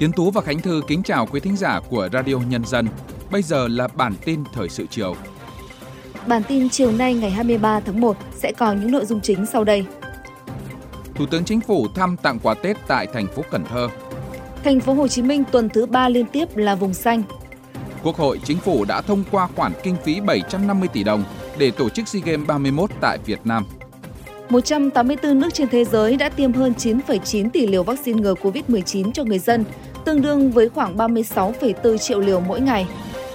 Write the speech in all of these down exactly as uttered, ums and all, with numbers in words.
Tiến Tú và Khánh Thư kính chào quý thính giả của Radio Nhân dân. Bây giờ là bản tin thời sự chiều. Bản tin chiều nay ngày hai mươi ba tháng một sẽ có những nội dung chính sau đây. Thủ tướng Chính phủ thăm tặng quà Tết tại thành phố Cần Thơ. Thành phố Hồ Chí Minh tuần thứ ba liên tiếp là vùng xanh. Quốc hội, Chính phủ đã thông qua khoản kinh phí bảy trăm năm mươi tỷ đồng để tổ chức SEA Games ba mươi mốt tại Việt Nam. một trăm tám mươi tư nước trên thế giới đã tiêm hơn chín phẩy chín tỷ liều vaccine ngừa covid mười chín cho người dân, tương đương với khoảng ba mươi sáu phẩy bốn triệu liều mỗi ngày.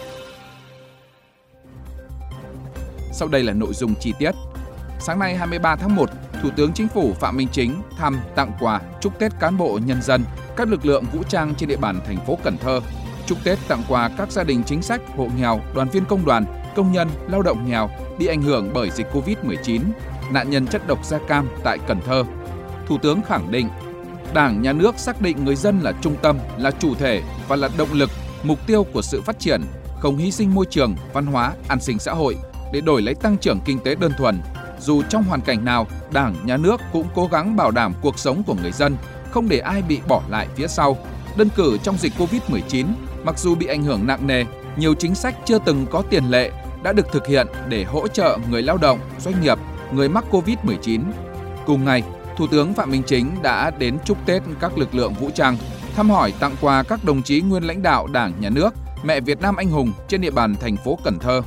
Sau đây là nội dung chi tiết. Sáng nay hai mươi ba tháng một, Thủ tướng Chính phủ Phạm Minh Chính thăm, tặng quà, chúc Tết cán bộ nhân dân, các lực lượng vũ trang trên địa bàn thành phố Cần Thơ, chúc Tết tặng quà các gia đình chính sách, hộ nghèo, đoàn viên công đoàn, công nhân, lao động nghèo bị ảnh hưởng bởi dịch covid mười chín, nạn nhân chất độc da cam tại Cần Thơ. Thủ tướng khẳng định, Đảng, Nhà nước xác định người dân là trung tâm, là chủ thể và là động lực, mục tiêu của sự phát triển, không hy sinh môi trường, văn hóa, an sinh xã hội để đổi lấy tăng trưởng kinh tế đơn thuần. Dù trong hoàn cảnh nào, Đảng, Nhà nước cũng cố gắng bảo đảm cuộc sống của người dân, không để ai bị bỏ lại phía sau. Đơn cử trong dịch covid mười chín, mặc dù bị ảnh hưởng nặng nề, nhiều chính sách chưa từng có tiền lệ đã được thực hiện để hỗ trợ người lao động, doanh nghiệp, người mắc covid mười chín. Cùng ngày, Thủ tướng Phạm Minh Chính đã đến chúc Tết các lực lượng vũ trang, thăm hỏi tặng quà các đồng chí nguyên lãnh đạo Đảng, Nhà nước, mẹ Việt Nam anh hùng trên địa bàn thành phố Cần Thơ.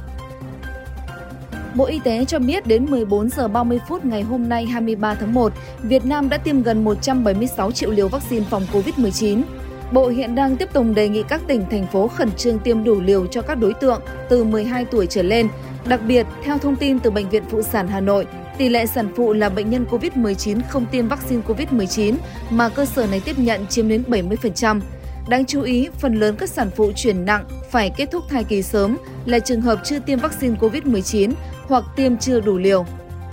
Bộ Y tế cho biết đến mười bốn giờ ba mươi phút ngày hôm nay hai mươi ba tháng một, Việt Nam đã tiêm gần một trăm bảy mươi sáu triệu liều vaccine phòng covid mười chín. Bộ hiện đang tiếp tục đề nghị các tỉnh, thành phố khẩn trương tiêm đủ liều cho các đối tượng từ mười hai tuổi trở lên. Đặc biệt, theo thông tin từ Bệnh viện Phụ sản Hà Nội, tỷ lệ sản phụ là bệnh nhân covid mười chín không tiêm vaccine covid mười chín mà cơ sở này tiếp nhận chiếm đến bảy mươi phần trăm. Đáng chú ý, phần lớn các sản phụ chuyển nặng phải kết thúc thai kỳ sớm là trường hợp chưa tiêm vaccine covid mười chín hoặc tiêm chưa đủ liều.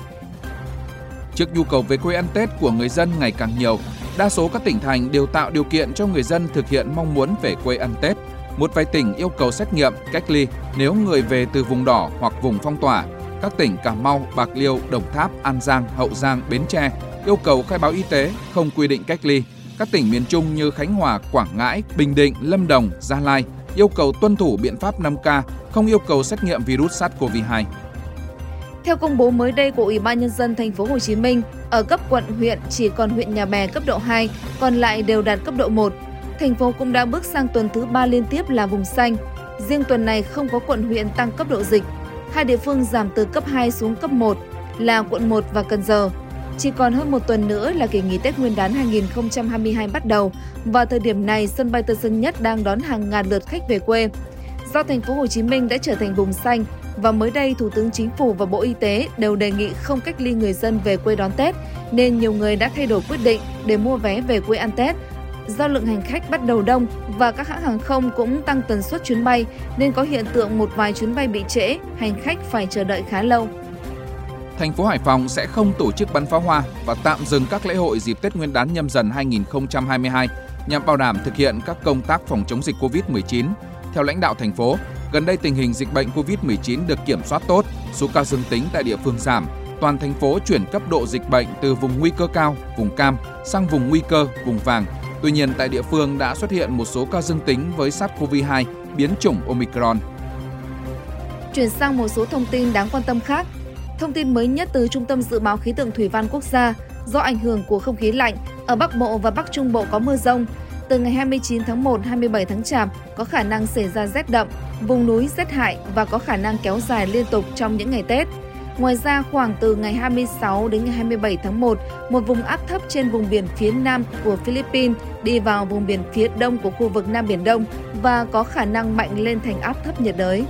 Trước nhu cầu về quê ăn Tết của người dân ngày càng nhiều, đa số các tỉnh thành đều tạo điều kiện cho người dân thực hiện mong muốn về quê ăn Tết. Một vài tỉnh yêu cầu xét nghiệm, cách ly nếu người về từ vùng đỏ hoặc vùng phong tỏa. Các tỉnh Cà Mau, Bạc Liêu, Đồng Tháp, An Giang, Hậu Giang, Bến Tre yêu cầu khai báo y tế, không quy định cách ly. Các tỉnh miền Trung như Khánh Hòa, Quảng Ngãi, Bình Định, Lâm Đồng, Gia Lai yêu cầu tuân thủ biện pháp năm K, không yêu cầu xét nghiệm virus SARS-xê o vê hai. Theo công bố mới đây của Ủy ban Nhân dân Thành phố Hồ Chí Minh, ở cấp quận huyện chỉ còn huyện Nhà Bè cấp độ hai, còn lại đều đạt cấp độ một. Thành phố cũng đã bước sang tuần thứ ba liên tiếp là vùng xanh. Riêng tuần này không có quận huyện tăng cấp độ dịch. Hai địa phương giảm từ cấp hai xuống cấp một là quận một và Cần Giờ. Chỉ còn hơn một tuần nữa là kỳ nghỉ Tết Nguyên đán hai không hai hai bắt đầu. Và thời điểm này, sân bay Tân Sơn Nhất đang đón hàng ngàn lượt khách về quê. Do Thành phố Hồ Chí Minh đã trở thành vùng xanh và mới đây Thủ tướng Chính phủ và Bộ Y tế đều đề nghị không cách ly người dân về quê đón Tết, nên nhiều người đã thay đổi quyết định để mua vé về quê ăn Tết. Do lượng hành khách bắt đầu đông và các hãng hàng không cũng tăng tần suất chuyến bay, nên có hiện tượng một vài chuyến bay bị trễ, hành khách phải chờ đợi khá lâu. Thành phố Hải Phòng sẽ không tổ chức bắn pháo hoa và tạm dừng các lễ hội dịp Tết Nguyên đán Nhâm Dần hai không hai hai nhằm bảo đảm thực hiện các công tác phòng chống dịch covid mười chín. Theo lãnh đạo thành phố, gần đây tình hình dịch bệnh covid mười chín được kiểm soát tốt, số ca dương tính tại địa phương giảm, toàn thành phố chuyển cấp độ dịch bệnh từ vùng nguy cơ cao, vùng cam sang vùng nguy cơ, vùng vàng. Tuy nhiên, tại địa phương đã xuất hiện một số ca dương tính với SARS-xê o vê hai biến chủng Omicron. Chuyển sang một số thông tin đáng quan tâm khác. Thông tin mới nhất từ Trung tâm Dự báo Khí tượng Thủy văn Quốc gia, do ảnh hưởng của không khí lạnh, ở Bắc Bộ và Bắc Trung Bộ có mưa rông. Từ ngày hai mươi chín tháng một đến hai mươi bảy tháng Chạp có khả năng xảy ra rét đậm, vùng núi rét hại và có khả năng kéo dài liên tục trong những ngày Tết. Ngoài ra, khoảng từ ngày hai mươi sáu đến ngày hai mươi bảy tháng một, một vùng áp thấp trên vùng biển phía nam của Philippines đi vào vùng biển phía đông của khu vực Nam Biển Đông và có khả năng mạnh lên thành áp thấp nhiệt đới.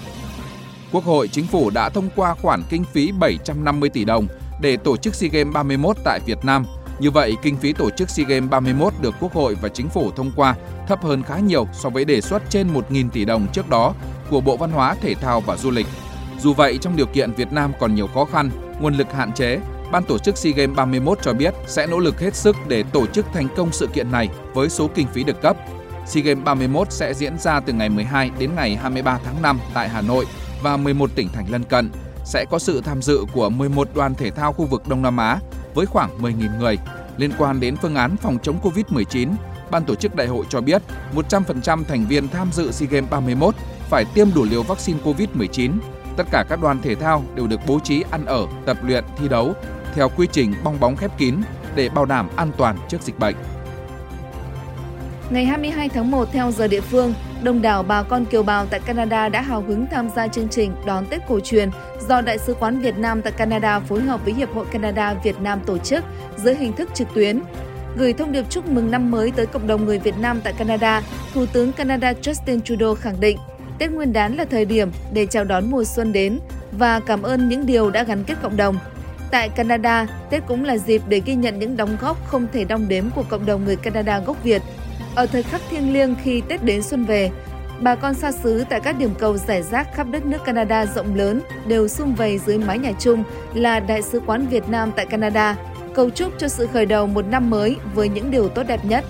Quốc hội, Chính phủ đã thông qua khoản kinh phí bảy trăm năm mươi tỷ đồng để tổ chức SEA Games ba mươi mốt tại Việt Nam. Như vậy, kinh phí tổ chức SEA Games ba mươi mốt được Quốc hội và Chính phủ thông qua thấp hơn khá nhiều so với đề xuất trên một nghìn tỷ đồng trước đó của Bộ Văn hóa, Thể thao và Du lịch. Dù vậy, trong điều kiện Việt Nam còn nhiều khó khăn, nguồn lực hạn chế, Ban tổ chức SEA Games ba mươi mốt cho biết sẽ nỗ lực hết sức để tổ chức thành công sự kiện này với số kinh phí được cấp. SEA Games ba mươi mốt sẽ diễn ra từ ngày mười hai đến ngày hai mươi ba tháng năm tại Hà Nội và mười một tỉnh thành lân cận. Sẽ có sự tham dự của mười một đoàn thể thao khu vực Đông Nam Á với khoảng mười nghìn người. Liên quan đến phương án phòng chống covid mười chín, Ban tổ chức đại hội cho biết một trăm phần trăm thành viên tham dự SEA Games ba mươi mốt phải tiêm đủ liều vaccine covid mười chín. Tất cả các đoàn thể thao đều được bố trí ăn ở, tập luyện, thi đấu theo quy trình bong bóng khép kín để bảo đảm an toàn trước dịch bệnh. Ngày hai mươi hai tháng một theo giờ địa phương, đông đảo bà con kiều bào tại Canada đã hào hứng tham gia chương trình đón Tết cổ truyền do Đại sứ quán Việt Nam tại Canada phối hợp với Hiệp hội Canada Việt Nam tổ chức dưới hình thức trực tuyến. Gửi thông điệp chúc mừng năm mới tới cộng đồng người Việt Nam tại Canada, Thủ tướng Canada Justin Trudeau khẳng định Tết Nguyên đán là thời điểm để chào đón mùa xuân đến và cảm ơn những điều đã gắn kết cộng đồng. Tại Canada, Tết cũng là dịp để ghi nhận những đóng góp không thể đong đếm của cộng đồng người Canada gốc Việt. Ở thời khắc thiêng liêng khi Tết đến xuân về, bà con xa xứ tại các điểm cầu rải rác khắp đất nước Canada rộng lớn đều sum vầy dưới mái nhà chung là Đại sứ quán Việt Nam tại Canada, cầu chúc cho sự khởi đầu một năm mới với những điều tốt đẹp nhất.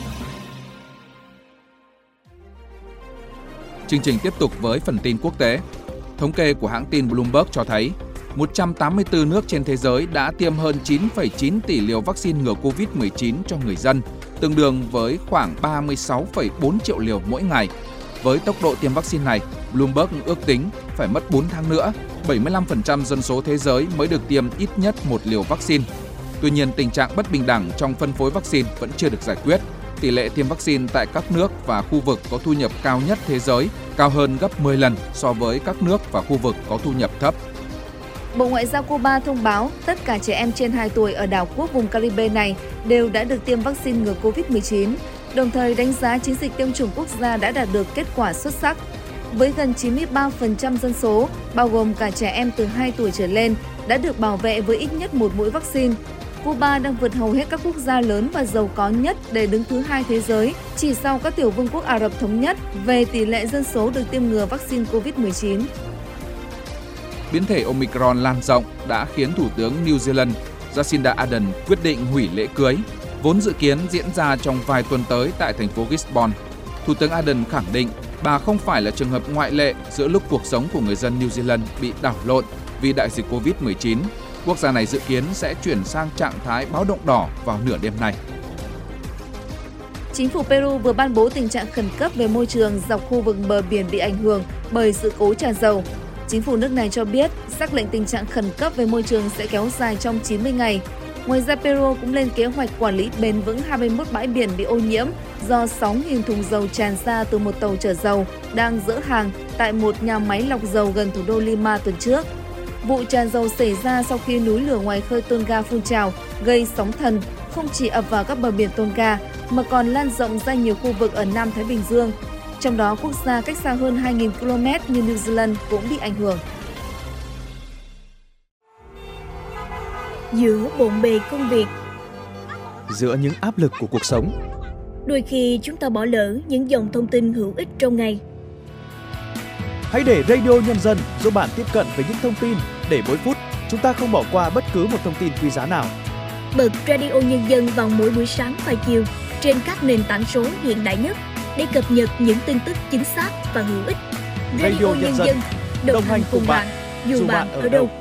Chương trình tiếp tục với phần tin quốc tế. Thống kê của hãng tin Bloomberg cho thấy một trăm tám mươi tư nước trên thế giới đã tiêm hơn chín phẩy chín tỷ liều vaccine ngừa covid mười chín cho người dân, tương đương với khoảng ba mươi sáu phẩy bốn triệu liều mỗi ngày. Với tốc độ tiêm vaccine này, Bloomberg ước tính phải mất bốn tháng nữa, bảy mươi lăm phần trăm dân số thế giới mới được tiêm ít nhất một liều vaccine. Tuy nhiên, tình trạng bất bình đẳng trong phân phối vaccine vẫn chưa được giải quyết. Tỷ lệ tiêm vaccine tại các nước và khu vực có thu nhập cao nhất thế giới cao hơn gấp mười lần so với các nước và khu vực có thu nhập thấp. Bộ Ngoại giao Cuba thông báo tất cả trẻ em trên hai tuổi ở đảo quốc vùng Caribe này đều đã được tiêm vaccine ngừa covid mười chín, đồng thời đánh giá chiến dịch tiêm chủng quốc gia đã đạt được kết quả xuất sắc. Với gần chín mươi ba phần trăm dân số, bao gồm cả trẻ em từ hai tuổi trở lên, đã được bảo vệ với ít nhất một mũi vaccine. Cuba đang vượt hầu hết các quốc gia lớn và giàu có nhất để đứng thứ hai thế giới, chỉ sau các tiểu vương quốc Ả Rập Thống Nhất về tỷ lệ dân số được tiêm ngừa vaccine covid mười chín. Biến thể Omicron lan rộng đã khiến Thủ tướng New Zealand Jacinda Ardern quyết định hủy lễ cưới, vốn dự kiến diễn ra trong vài tuần tới tại thành phố Gisborne. Thủ tướng Ardern khẳng định bà không phải là trường hợp ngoại lệ giữa lúc cuộc sống của người dân New Zealand bị đảo lộn vì đại dịch covid mười chín. Quốc gia này dự kiến sẽ chuyển sang trạng thái báo động đỏ vào nửa đêm nay. Chính phủ Peru vừa ban bố tình trạng khẩn cấp về môi trường dọc khu vực bờ biển bị ảnh hưởng bởi sự cố tràn dầu. Chính phủ nước này cho biết sắc lệnh tình trạng khẩn cấp về môi trường sẽ kéo dài trong chín mươi ngày. Ngoài ra, Peru cũng lên kế hoạch quản lý bền vững hai mươi mốt bãi biển bị ô nhiễm do sáu nghìn thùng dầu tràn ra từ một tàu chở dầu đang dỡ hàng tại một nhà máy lọc dầu gần thủ đô Lima tuần trước. Vụ tràn dầu xảy ra sau khi núi lửa ngoài khơi Tonga phun trào, gây sóng thần, không chỉ ập vào các bờ biển Tonga mà còn lan rộng ra nhiều khu vực ở Nam Thái Bình Dương. Trong đó, quốc gia cách xa hơn hai nghìn ki lô mét như New Zealand cũng bị ảnh hưởng. Giữa bộn bề công việc, giữa những áp lực của cuộc sống, đôi khi chúng ta bỏ lỡ những dòng thông tin hữu ích trong ngày. Hãy để Radio Nhân dân giúp bạn tiếp cận với những thông tin để mỗi phút chúng ta không bỏ qua bất cứ một thông tin quý giá nào. Bật Radio Nhân dân vào mỗi buổi sáng và chiều trên các nền tảng số hiện đại nhất để cập nhật những tin tức chính xác và hữu ích. Radio, Radio Nhân dân, đồng, đồng hành cùng bạn, dù, dù bạn ở đâu.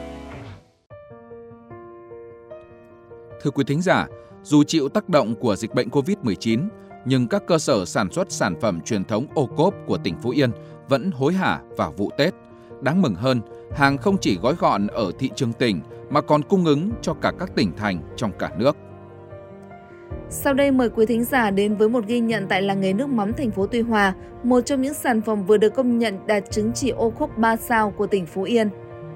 Thưa quý thính giả, dù chịu tác động của dịch bệnh covid mười chín, nhưng các cơ sở sản xuất sản phẩm truyền thống ô cốp của tỉnh Phú Yên vẫn hối hả vào vụ Tết. Đáng mừng hơn, hàng không chỉ gói gọn ở thị trường tỉnh mà còn cung ứng cho cả các tỉnh thành trong cả nước. Sau đây mời quý thính giả đến với một ghi nhận tại làng nghề nước mắm thành phố Tuy Hòa, một trong những sản phẩm vừa được công nhận đạt chứng chỉ ô cốp ba sao của tỉnh Phú Yên.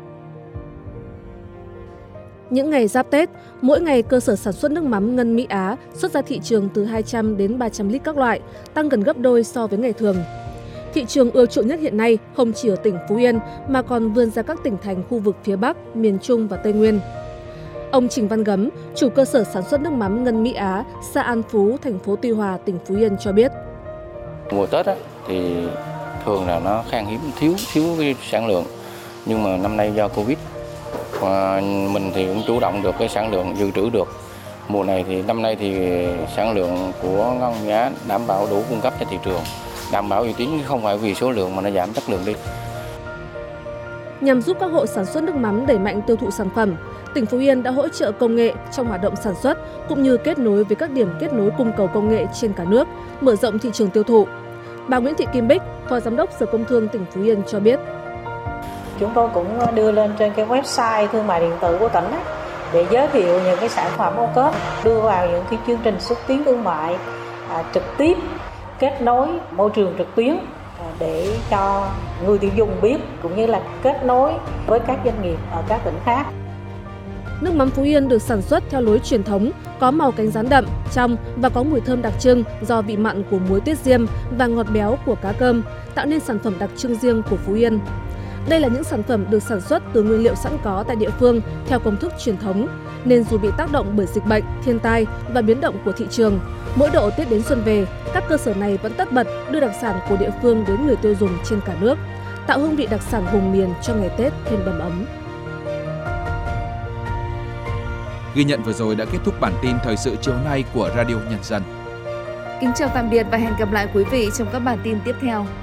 Những ngày giáp Tết, mỗi ngày cơ sở sản xuất nước mắm Ngân Mỹ Á xuất ra thị trường từ hai trăm đến ba trăm lít các loại, tăng gần gấp đôi so với ngày thường. Thị trường ưa chuộng nhất hiện nay không chỉ ở tỉnh Phú Yên mà còn vươn ra các tỉnh thành khu vực phía Bắc, miền Trung và Tây Nguyên. Ông Trình Văn Gấm, chủ cơ sở sản xuất nước mắm Ngân Mỹ Á, xã An Phú, thành phố Tuy Hòa, tỉnh Phú Yên cho biết. Mùa Tết á, thì thường là nó khan hiếm, thiếu thiếu cái sản lượng. Nhưng mà năm nay do Covid, và mình thì cũng chủ động được cái sản lượng dự trữ được. Mùa này thì năm nay thì sản lượng của Ngân Mỹ Á đảm bảo đủ cung cấp cho thị trường, đảm bảo uy tín, không phải vì số lượng mà nó giảm chất lượng đi. Nhằm giúp các hộ sản xuất nước mắm đẩy mạnh tiêu thụ sản phẩm, tỉnh Phú Yên đã hỗ trợ công nghệ trong hoạt động sản xuất cũng như kết nối với các điểm kết nối cung cầu công nghệ trên cả nước, mở rộng thị trường tiêu thụ. Bà Nguyễn Thị Kim Bích, Phó Giám đốc Sở Công Thương tỉnh Phú Yên cho biết. Chúng tôi cũng đưa lên trên cái website thương mại điện tử của tỉnh ấy, để giới thiệu những cái sản phẩm ô cốp, đưa vào những cái chương trình xúc tiến thương mại à, trực tiếp, kết nối môi trường trực tuyến à, để cho người tiêu dùng biết, cũng như là kết nối với các doanh nghiệp ở các tỉnh khác. Nước mắm Phú Yên được sản xuất theo lối truyền thống, có màu cánh rán đậm, trong và có mùi thơm đặc trưng do vị mặn của muối tiết diêm và ngọt béo của cá cơm, tạo nên sản phẩm đặc trưng riêng của Phú Yên. Đây là những sản phẩm được sản xuất từ nguyên liệu sẵn có tại địa phương theo công thức truyền thống, nên dù bị tác động bởi dịch bệnh, thiên tai và biến động của thị trường, mỗi độ Tết đến xuân về, các cơ sở này vẫn tất bật đưa đặc sản của địa phương đến người tiêu dùng trên cả nước, tạo hương vị đặc sản vùng miền cho ngày Tết thêm đầm ấm. Ghi nhận vừa rồi đã kết thúc bản tin thời sự chiều nay của Radio Nhân dân. Kính chào tạm biệt và hẹn gặp lại quý vị trong các bản tin tiếp theo.